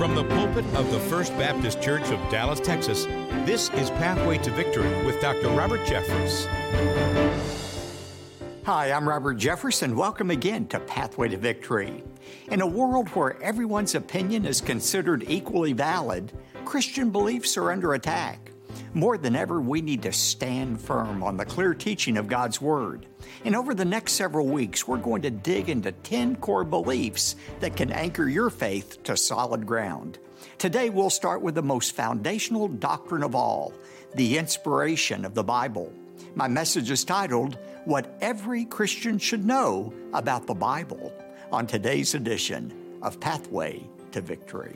From the pulpit of the First Baptist Church of Dallas, Texas, this is Pathway to Victory with Dr. Robert Jeffress. Hi, I'm Robert Jeffress, and welcome again to Pathway to Victory. In a world where everyone's opinion is considered equally valid, Christian beliefs are under attack. More than ever, we need to stand firm on the clear teaching of God's Word. And over the next several weeks, we're going to dig into 10 core beliefs that can anchor your faith to solid ground. Today, we'll start with the most foundational doctrine of all, the inspiration of the Bible. My message is titled, What Every Christian Should Know About the Bible, on today's edition of Pathway to Victory.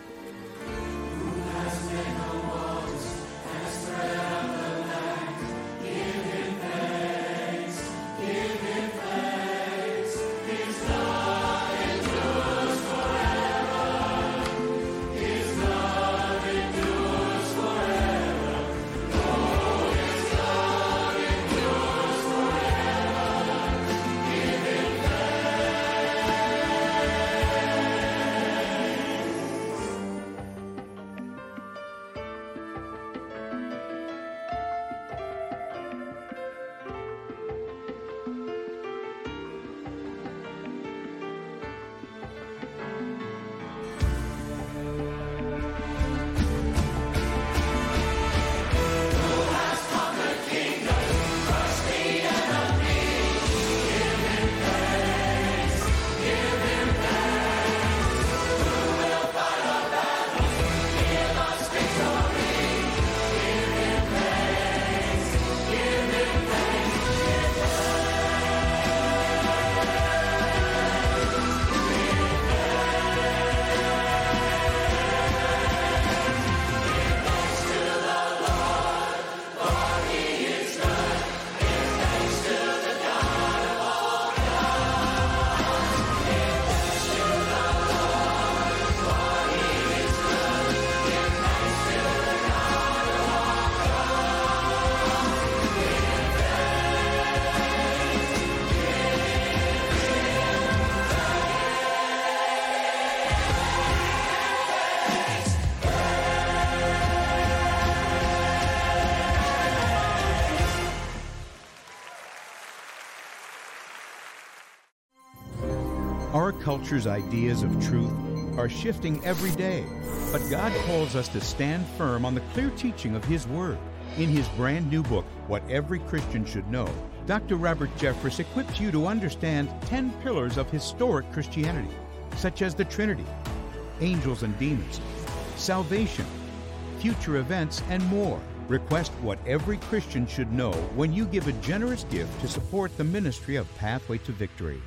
Our culture's ideas of truth are shifting every day, but God calls us to stand firm on the clear teaching of His Word. In his brand new book, What Every Christian Should Know, Dr. Robert Jeffress equips you to understand 10 pillars of historic Christianity, such as the Trinity, angels and demons, salvation, future events, and more. Request What Every Christian Should Know when you give a generous gift to support the ministry of Pathway to Victory.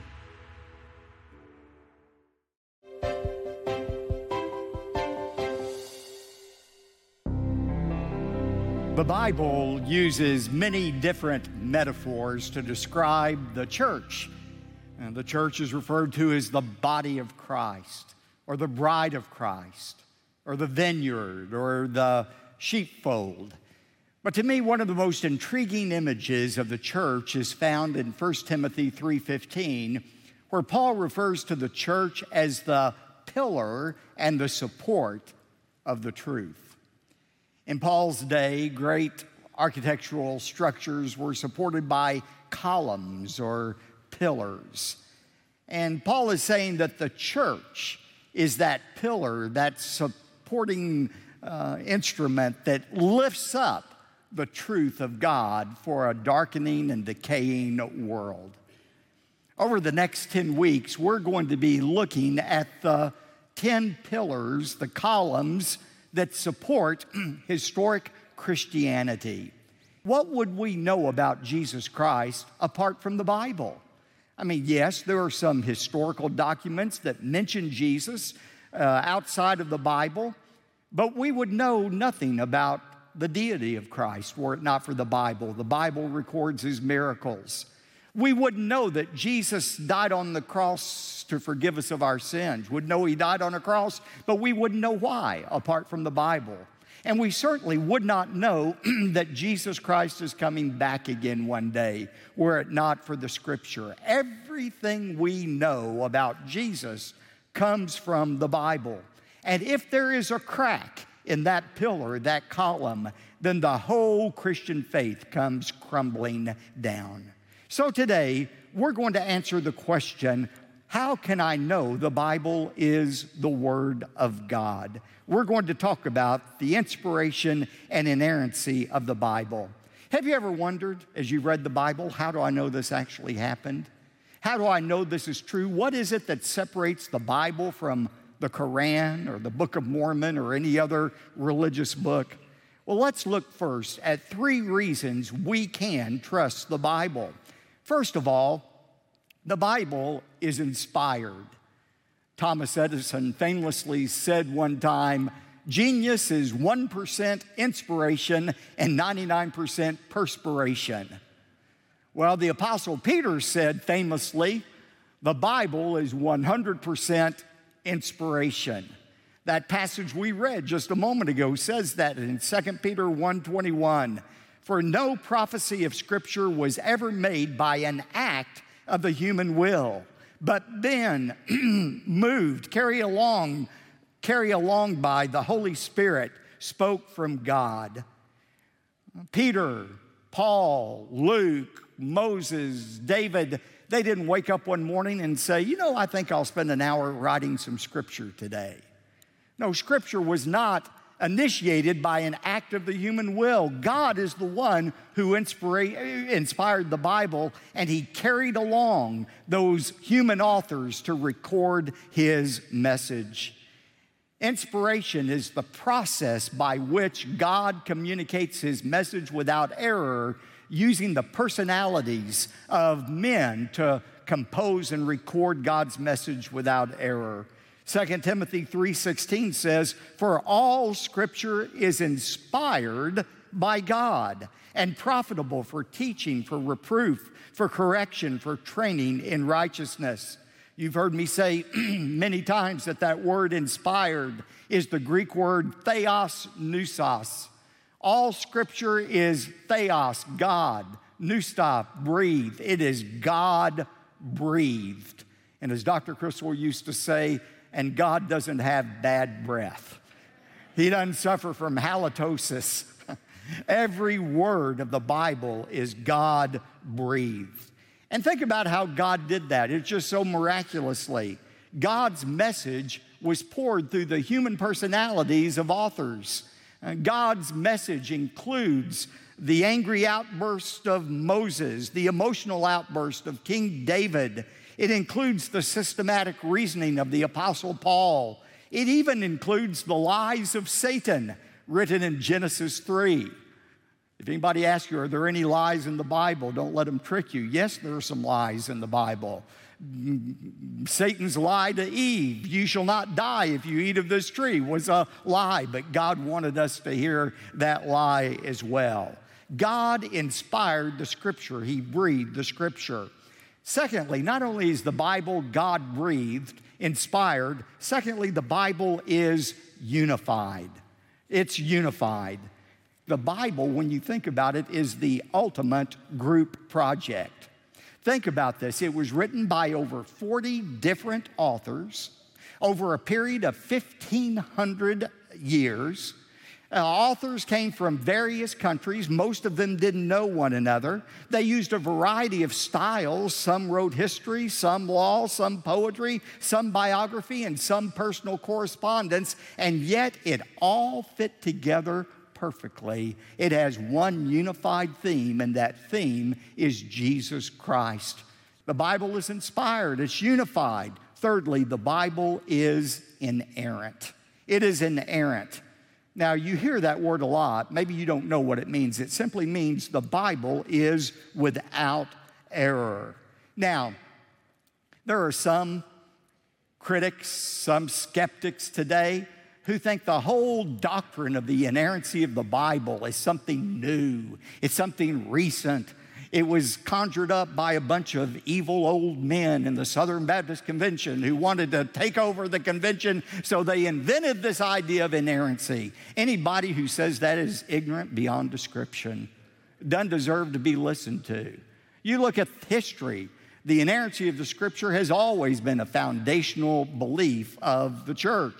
The Bible uses many different metaphors to describe the church. And the church is referred to as the body of Christ, or the bride of Christ, or the vineyard, or the sheepfold. But to me, one of the most intriguing images of the church is found in 1 Timothy 3:15, where Paul refers to the church as the pillar and the support of the truth. In Paul's day, great architectural structures were supported by columns or pillars. And Paul is saying that the church is that pillar, that supporting instrument that lifts up the truth of God for a darkening and decaying world. Over the next 10 weeks, we're going to be looking at the 10 pillars, the columns that support historic Christianity. What would we know about Jesus Christ apart from the Bible? I mean, yes, there are some historical documents that mention Jesus outside of the Bible, but we would know nothing about the deity of Christ were it not for the Bible. The Bible records His miracles. We wouldn't know that Jesus died on the cross to forgive us of our sins. We'd know He died on a cross, but we wouldn't know why apart from the Bible. And we certainly would not know that Jesus Christ is coming back again one day, were it not for the Scripture. Everything we know about Jesus comes from the Bible. And if there is a crack in that pillar, that column, then the whole Christian faith comes crumbling down. So today, we're going to answer the question, how can I know the Bible is the Word of God? We're going to talk about the inspiration and inerrancy of the Bible. Have you ever wondered, as you read the Bible, how do I know this actually happened? How do I know this is true? What is it that separates the Bible from the Quran or the Book of Mormon or any other religious book? Well, let's look first at 3 reasons we can trust the Bible. First of all, the Bible is inspired. Thomas Edison famously said one time, "Genius is 1% inspiration and 99% perspiration." Well, the Apostle Peter said famously, the Bible is 100% inspiration. That passage we read just a moment ago says that in 2 Peter 1:21. For no prophecy of Scripture was ever made by an act of the human will, but then moved, carried along by the Holy Spirit, spoke from God. Peter, Paul, Luke, Moses, David, they didn't wake up one morning and say, I think I'll spend an hour writing some Scripture today. No, Scripture was not initiated by an act of the human will. God is the one who inspired the Bible, and He carried along those human authors to record His message. Inspiration is the process by which God communicates His message without error, using the personalities of men to compose and record God's message without error. 2 Timothy 3:16 says, "For all Scripture is inspired by God and profitable for teaching, for reproof, for correction, for training in righteousness." You've heard me say many times that word inspired is the Greek word theos nous. All Scripture is theos, God, pneustos, breathed. It is God-breathed. And as Dr. Criswell used to say, and God doesn't have bad breath. He doesn't suffer from halitosis. Every word of the Bible is God-breathed. And think about how God did that. It's just so miraculously. God's message was poured through the human personalities of authors. God's message includes the angry outburst of Moses, the emotional outburst of King David. It includes the systematic reasoning of the Apostle Paul. It even includes the lies of Satan written in Genesis 3. If anybody asks you, are there any lies in the Bible? Don't let them trick you. Yes, there are some lies in the Bible. Satan's lie to Eve, "You shall not die if you eat of this tree," was a lie, but God wanted us to hear that lie as well. God inspired the Scripture. He breathed the Scripture. Secondly, not only is the Bible God-breathed, inspired, secondly, the Bible is unified. It's unified. The Bible, when you think about it, is the ultimate group project. Think about this. It was written by over 40 different authors over a period of 1,500 years. Authors came from various countries. Most of them didn't know one another. They used a variety of styles. Some wrote history, some law, some poetry, some biography, and some personal correspondence. And yet it all fit together perfectly. It has one unified theme, and that theme is Jesus Christ. The Bible is inspired. It's unified. Thirdly, the Bible is inerrant. It is inerrant. Now, you hear that word a lot. Maybe you don't know what it means. It simply means the Bible is without error. Now, there are some critics, some skeptics today who think the whole doctrine of the inerrancy of the Bible is something new. It's something recent. It was conjured up by a bunch of evil old men in the Southern Baptist Convention who wanted to take over the convention, so they invented this idea of inerrancy. Anybody who says that is ignorant beyond description, doesn't deserve to be listened to. You look at history, the inerrancy of the Scripture has always been a foundational belief of the church.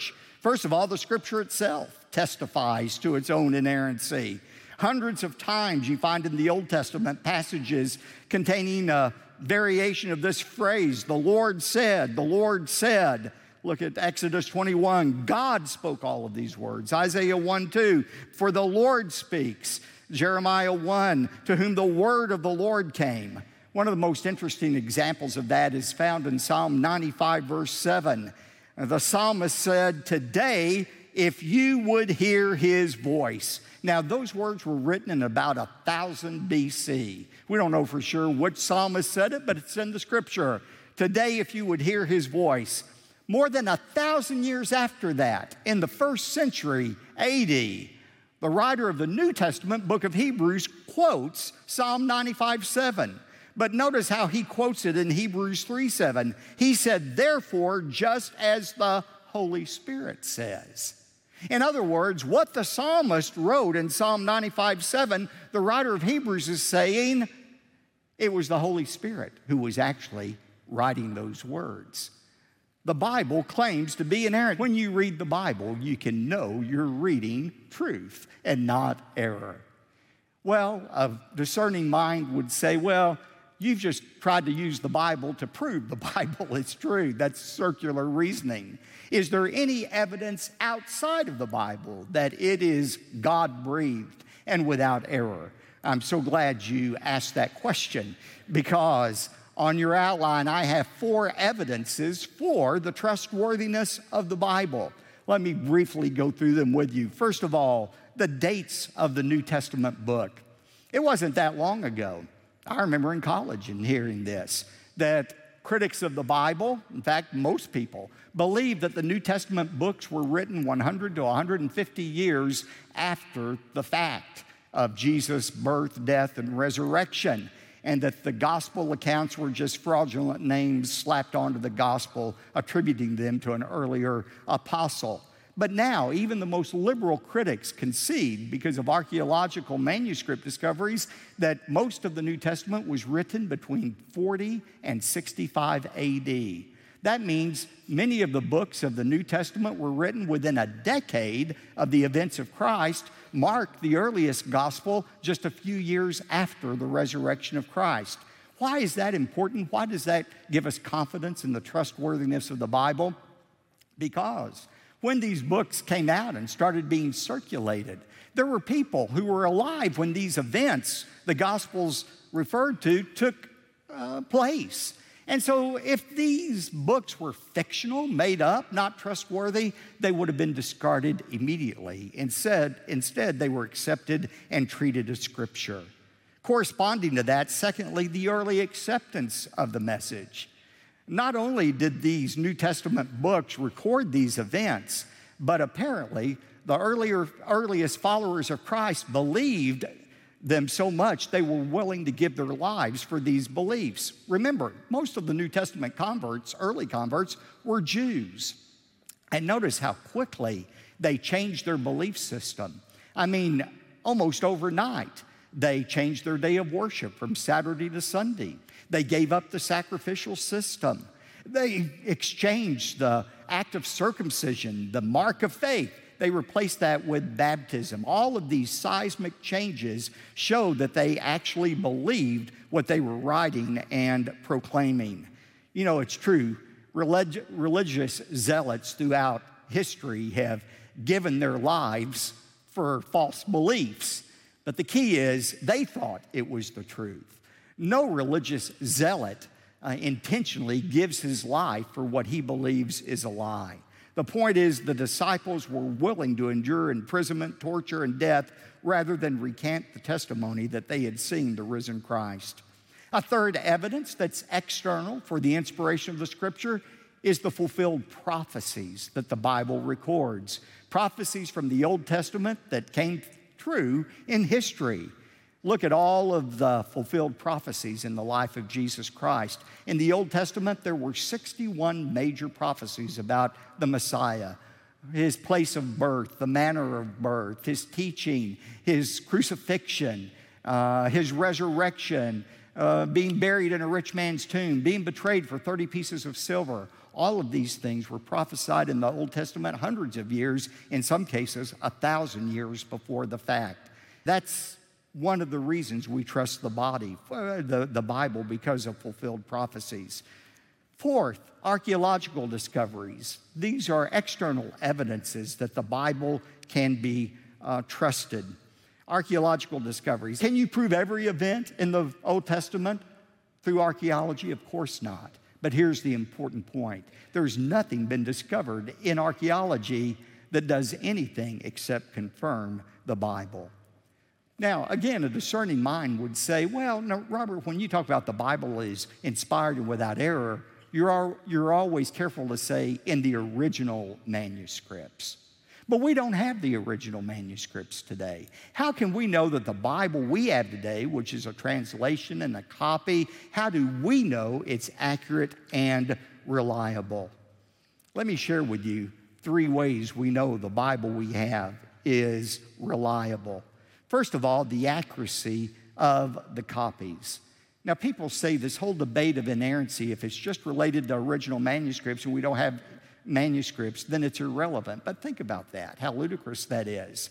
First of all, the Scripture itself testifies to its own inerrancy. Hundreds of times you find in the Old Testament passages containing a variation of this phrase, the Lord said, the Lord said. Look at Exodus 21. God spoke all of these words. Isaiah 1:2, for the Lord speaks. Jeremiah 1, to whom the word of the Lord came. One of the most interesting examples of that is found in Psalm 95, verse 7. The psalmist said, today, if you would hear his voice. Now, those words were written in about 1000 BC. We don't know for sure which psalmist said it, but it's in the Scripture. Today, if you would hear his voice. More than 1,000 years after that, in the 1st century AD, the writer of the New Testament, book of Hebrews, quotes Psalm 95:7. But notice how he quotes it in Hebrews 3:7. He said, therefore, just as the Holy Spirit says. In other words, what the psalmist wrote in Psalm 95:7, the writer of Hebrews is saying it was the Holy Spirit who was actually writing those words. The Bible claims to be inerrant. When you read the Bible, you can know you're reading truth and not error. Well, a discerning mind would say, well, you've just tried to use the Bible to prove the Bible is true. That's circular reasoning. Is there any evidence outside of the Bible that it is God-breathed and without error? I'm so glad you asked that question, because on your outline, I have 4 evidences for the trustworthiness of the Bible. Let me briefly go through them with you. First of all, the dates of the New Testament book. It wasn't that long ago. I remember in college and hearing this, that critics of the Bible, in fact, most people, believe that the New Testament books were written 100 to 150 years after the fact of Jesus' birth, death, and resurrection, and that the gospel accounts were just fraudulent names slapped onto the gospel, attributing them to an earlier apostle. But now, even the most liberal critics concede, because of archaeological manuscript discoveries, that most of the New Testament was written between 40 and 65 AD. That means many of the books of the New Testament were written within a decade of the events of Christ. Mark, the earliest gospel, just a few years after the resurrection of Christ. Why is that important? Why does that give us confidence in the trustworthiness of the Bible? Because when these books came out and started being circulated, there were people who were alive when these events, the Gospels referred to, took place. And so if these books were fictional, made up, not trustworthy, they would have been discarded immediately. Instead, they were accepted and treated as Scripture. Corresponding to that, secondly, the early acceptance of the message. Not only did these New Testament books record these events, but apparently the earliest followers of Christ believed them so much they were willing to give their lives for these beliefs. Remember, most of the New Testament converts, early converts, were Jews. And notice how quickly they changed their belief system. I mean, almost overnight, they changed their day of worship from Saturday to Sunday. They gave up the sacrificial system. They exchanged the act of circumcision, the mark of faith. They replaced that with baptism. All of these seismic changes show that they actually believed what they were writing and proclaiming. You know, it's true. Religious zealots throughout history have given their lives for false beliefs. But the key is they thought it was the truth. No religious zealot intentionally gives his life for what he believes is a lie. The point is the disciples were willing to endure imprisonment, torture, and death rather than recant the testimony that they had seen the risen Christ. A third evidence that's external for the inspiration of the Scripture is the fulfilled prophecies that the Bible records. Prophecies from the Old Testament that came true in history. Look at all of the fulfilled prophecies in the life of Jesus Christ. In the Old Testament, there were 61 major prophecies about the Messiah, his place of birth, the manner of birth, his teaching, his crucifixion, his resurrection, being buried in a rich man's tomb, being betrayed for 30 pieces of silver. All of these things were prophesied in the Old Testament hundreds of years, in some cases 1,000 years before the fact. That's one of the reasons we trust the Bible, because of fulfilled prophecies. Fourth, archaeological discoveries. These are external evidences that the Bible can be trusted. Archaeological discoveries. Can you prove every event in the Old Testament through archaeology? Of course not. But here's the important point. There's nothing been discovered in archaeology that does anything except confirm the Bible. Now, again, a discerning mind would say, well, no, Robert, when you talk about the Bible is inspired and without error, you're always careful to say in the original manuscripts. But we don't have the original manuscripts today. How can we know that the Bible we have today, which is a translation and a copy, how do we know it's accurate and reliable? Let me share with you 3 ways we know the Bible we have is reliable. First of all, the accuracy of the copies. Now, people say this whole debate of inerrancy, if it's just related to original manuscripts and we don't have manuscripts, then it's irrelevant. But think about that, how ludicrous that is.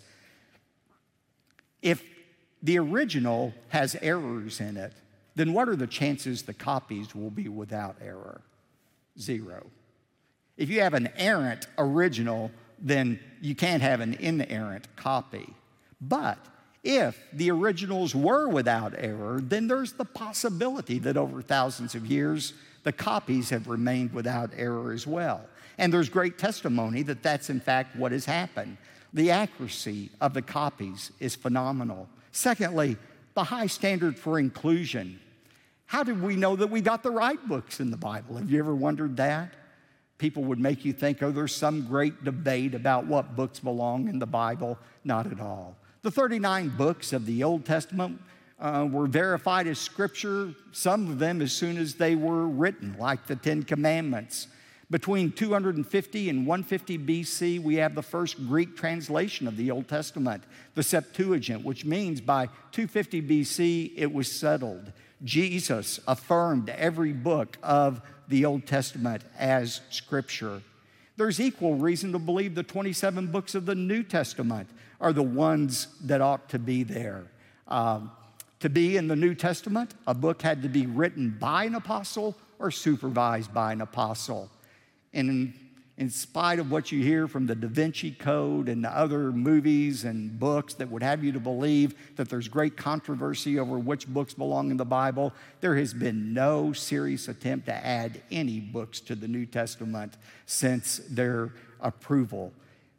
If the original has errors in it, then what are the chances the copies will be without error? 0. If you have an errant original, then you can't have an inerrant copy. But if the originals were without error, then there's the possibility that over thousands of years, the copies have remained without error as well. And there's great testimony that that's in fact what has happened. The accuracy of the copies is phenomenal. Secondly, the high standard for inclusion. How do we know that we got the right books in the Bible? Have you ever wondered that? People would make you think, oh, there's some great debate about what books belong in the Bible. Not at all. The 39 books of the Old Testament were verified as Scripture, some of them as soon as they were written, like the 10 Commandments. Between 250 and 150 BC, we have the first Greek translation of the Old Testament, the Septuagint, which means by 250 BC, it was settled. Jesus affirmed every book of the Old Testament as Scripture. There's equal reason to believe the 27 books of the New Testament are the ones that ought to be there. To be in the New Testament, a book had to be written by an apostle or supervised by an apostle. And in spite of what you hear from the Da Vinci Code and other movies and books that would have you to believe that there's great controversy over which books belong in the Bible, there has been no serious attempt to add any books to the New Testament since their approval.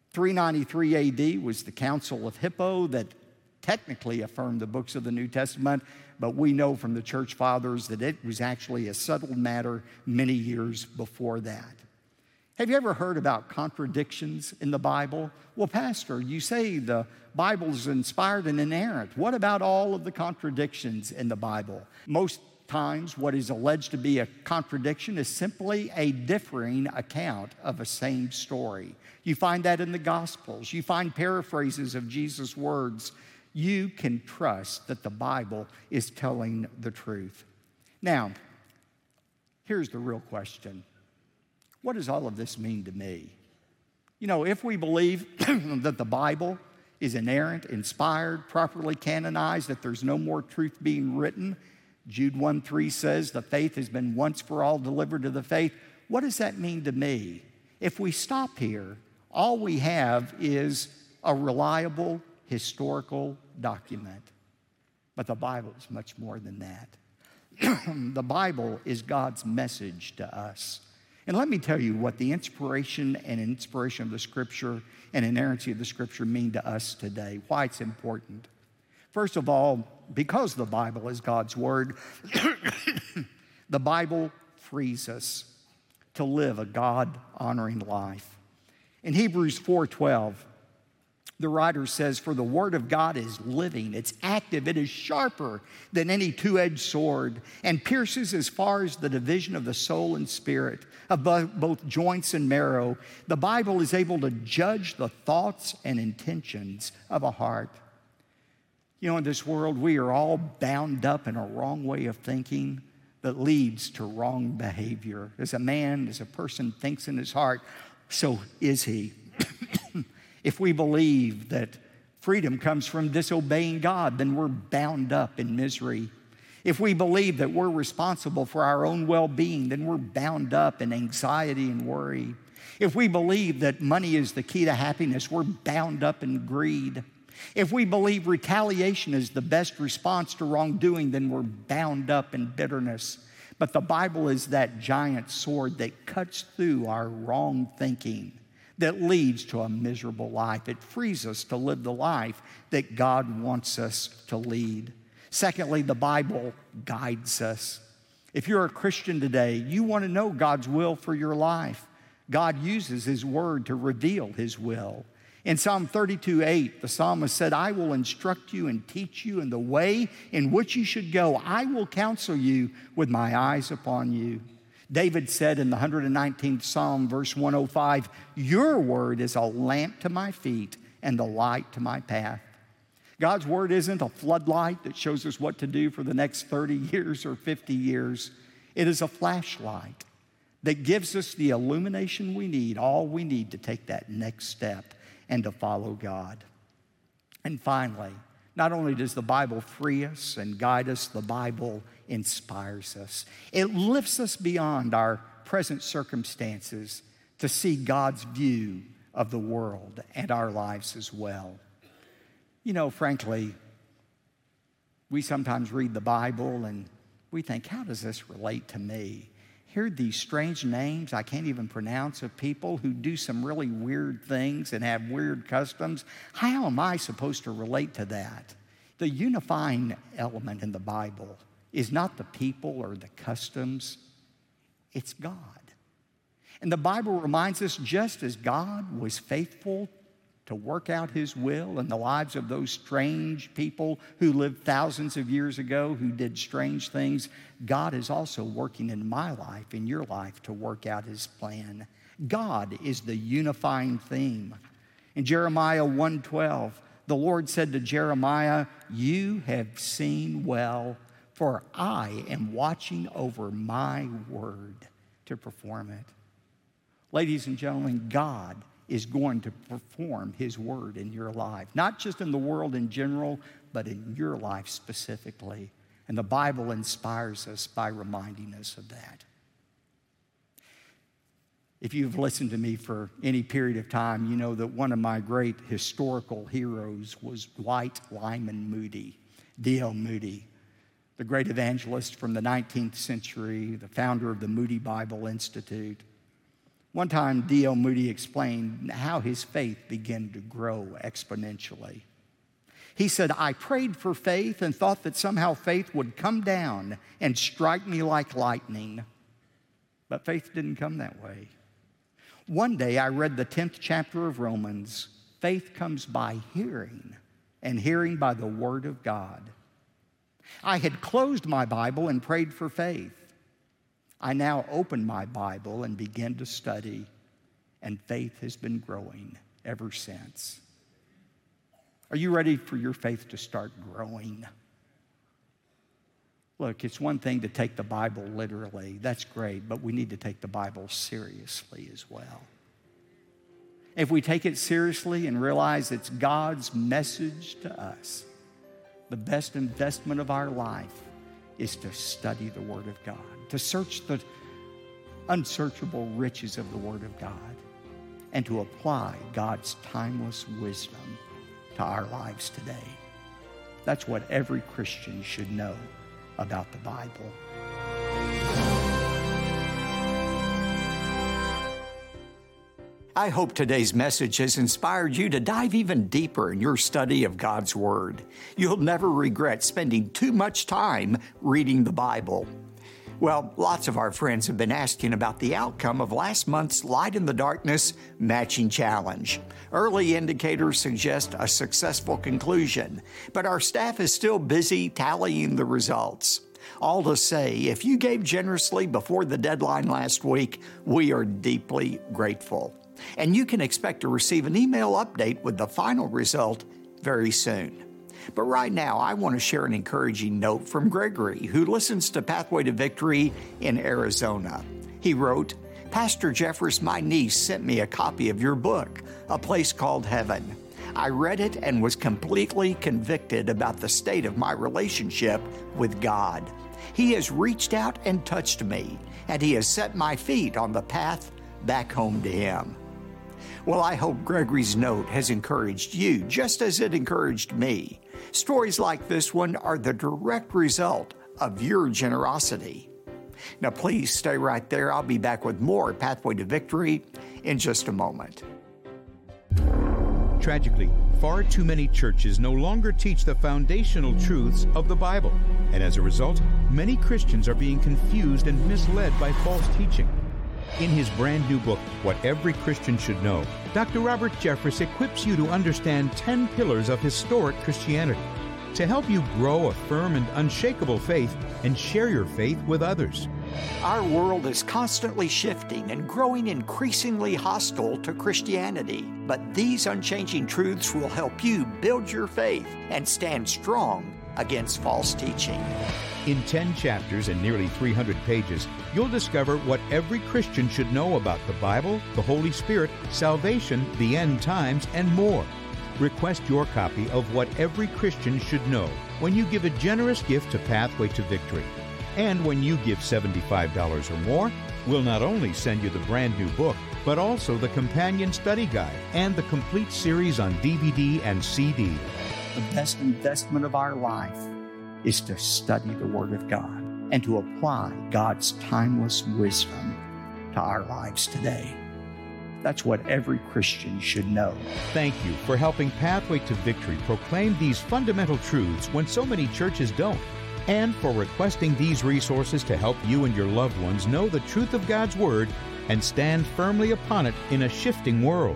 393 AD was the Council of Hippo that technically affirmed the books of the New Testament, but we know from the church fathers that it was actually a settled matter many years before that. Have you ever heard about contradictions in the Bible? Well, Pastor, you say the Bible is inspired and inerrant. What about all of the contradictions in the Bible? Most times, what is alleged to be a contradiction is simply a differing account of a same story. You find that in the Gospels. You find paraphrases of Jesus' words. You can trust that the Bible is telling the truth. Now, here's the real question. What does all of this mean to me? You know, if we believe that the Bible is inerrant, inspired, properly canonized, that there's no more truth being written, Jude 1:3 says the faith has been once for all delivered to the faith. What does that mean to me? If we stop here, all we have is a reliable historical document. But the Bible is much more than that. The Bible is God's message to us. And let me tell you what the inspiration of the Scripture and inerrancy of the Scripture mean to us today, why it's important. First of all, because the Bible is God's Word, the Bible frees us to live a God-honoring life. In Hebrews 4:12, the writer says, "For the Word of God is living, it's active, it is sharper than any two-edged sword, and pierces as far as the division of the soul and spirit, of both joints and marrow. The Bible is able to judge the thoughts and intentions of a heart." You know, in this world, we are all bound up in a wrong way of thinking that leads to wrong behavior. As a person thinks in his heart, so is he. If we believe that freedom comes from disobeying God, then we're bound up in misery. If we believe that we're responsible for our own well-being, then we're bound up in anxiety and worry. If we believe that money is the key to happiness, we're bound up in greed. If we believe retaliation is the best response to wrongdoing, then we're bound up in bitterness. But the Bible is that giant sword that cuts through our wrong thinking, that leads to a miserable life. It frees us to live the life that God wants us to lead. Secondly, the Bible guides us. If you're a Christian today, you want to know God's will for your life. God uses His Word to reveal His will. In Psalm 32:8, the psalmist said, I will instruct you and teach you in the way in which you should go. I will counsel you with my eyes upon you. David said in the 119th Psalm, verse 105, your word is a lamp to my feet and a light to my path. God's word isn't a floodlight that shows us what to do for the next 30 years or 50 years. It is a flashlight that gives us the illumination we need, all we need to take that next step and to follow God. And finally, not only does the Bible free us and guide us, the Bible inspires us. It lifts us beyond our present circumstances to see God's view of the world and our lives as well. You know, frankly, we sometimes read the Bible and we think, how does this relate to me? Here are these strange names I can't even pronounce of people who do some really weird things and have weird customs. How am I supposed to relate to that? The unifying element in the Bible is not the people or the customs, it's God. And the Bible reminds us, just as God was faithful to work out His will in the lives of those strange people who lived thousands of years ago, who did strange things, God is also working in my life, in your life, to work out His plan. God is the unifying theme. In Jeremiah 1:12, the Lord said to Jeremiah, you have seen well, for I am watching over my word to perform it. Ladies and gentlemen, God is going to perform His word in your life, not just in the world in general, but in your life specifically. And the Bible inspires us by reminding us of that. If you've listened to me for any period of time, you know that one of my great historical heroes was Dwight Lyman Moody, D.L. Moody, the great evangelist from the 19th century, the founder of the Moody Bible Institute. One time, D.L. Moody explained how his faith began to grow exponentially. He said, I prayed for faith and thought that somehow faith would come down and strike me like lightning. But faith didn't come that way. One day, I read the 10th chapter of Romans. Faith comes by hearing, and hearing by the Word of God. I had closed my Bible and prayed for faith. I now open my Bible and begin to study, and faith has been growing ever since. Are you ready for your faith to start growing? Look, it's one thing to take the Bible literally. That's great, but we need to take the Bible seriously as well. If we take it seriously and realize it's God's message to us, the best investment of our life is to study the Word of God, to search the unsearchable riches of the Word of God, and to apply God's timeless wisdom to our lives today. That's what every Christian should know about the Bible. I hope today's message has inspired you to dive even deeper in your study of God's Word. You'll never regret spending too much time reading the Bible. Well, lots of our friends have been asking about the outcome of last month's Light in the Darkness Matching Challenge. Early indicators suggest a successful conclusion, but our staff is still busy tallying the results. All to say, if you gave generously before the deadline last week, we are deeply grateful. And you can expect to receive an email update with the final result very soon. But right now, I want to share an encouraging note from Gregory, who listens to Pathway to Victory in Arizona. He wrote, "Pastor Jeffress, my niece sent me a copy of your book, A Place Called Heaven. I read it and was completely convicted about the state of my relationship with God. He has reached out and touched me, and He has set my feet on the path back home to Him." Well, I hope Gregory's note has encouraged you, just as it encouraged me. Stories like this one are the direct result of your generosity. Now, please stay right there. I'll be back with more Pathway to Victory in just a moment. Tragically, far too many churches no longer teach the foundational truths of the Bible, and as a result, many Christians are being confused and misled by false teaching. In his brand new book, What Every Christian Should Know, Dr. Robert Jeffress equips you to understand 10 pillars of historic Christianity to help you grow a firm and unshakable faith and share your faith with others. Our world is constantly shifting and growing increasingly hostile to Christianity, but these unchanging truths will help you build your faith and stand strong against false teaching. In 10 chapters and nearly 300 pages, you'll discover what every Christian should know about the Bible, the Holy Spirit, salvation, the end times, and more. Request your copy of What Every Christian Should Know when you give a generous gift to Pathway to Victory. And when you give $75 or more, we'll not only send you the brand new book, but also the companion study guide and the complete series on DVD and CD. The best investment of our life is to study the Word of God and to apply God's timeless wisdom to our lives today. That's what every Christian should know. Thank you for helping Pathway to Victory proclaim these fundamental truths when so many churches don't, and for requesting these resources to help you and your loved ones know the truth of God's Word and stand firmly upon it in a shifting world.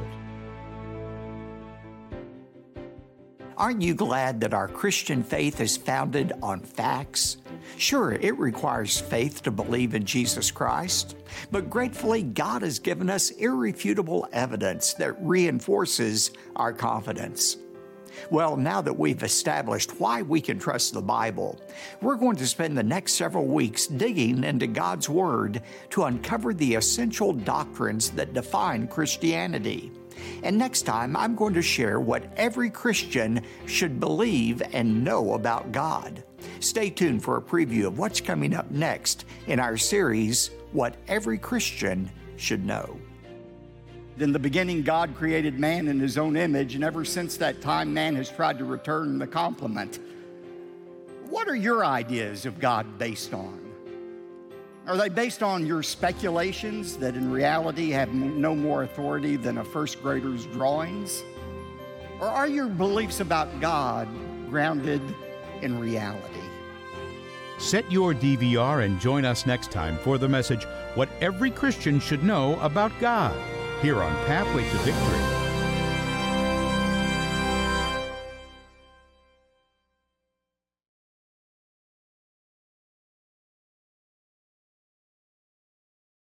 Aren't you glad that our Christian faith is founded on facts? Sure, it requires faith to believe in Jesus Christ, but gratefully, God has given us irrefutable evidence that reinforces our confidence. Well, now that we've established why we can trust the Bible, we're going to spend the next several weeks digging into God's Word to uncover the essential doctrines that define Christianity. And next time, I'm going to share what every Christian should believe and know about God. Stay tuned for a preview of what's coming up next in our series, What Every Christian Should Know. In the beginning, God created man in His own image, and ever since that time, man has tried to return the compliment. What are your ideas of God based on? Are they based on your speculations that in reality have no more authority than a first grader's drawings? Or are your beliefs about God grounded in reality? Set your DVR and join us next time for the message, What Every Christian Should Know About God, here on Pathway to Victory.